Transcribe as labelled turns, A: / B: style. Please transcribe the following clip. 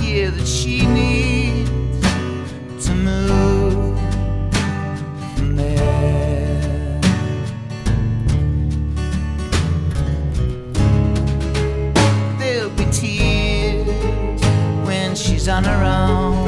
A: idea that she needs to move from there. There'll be tears when she's on her own.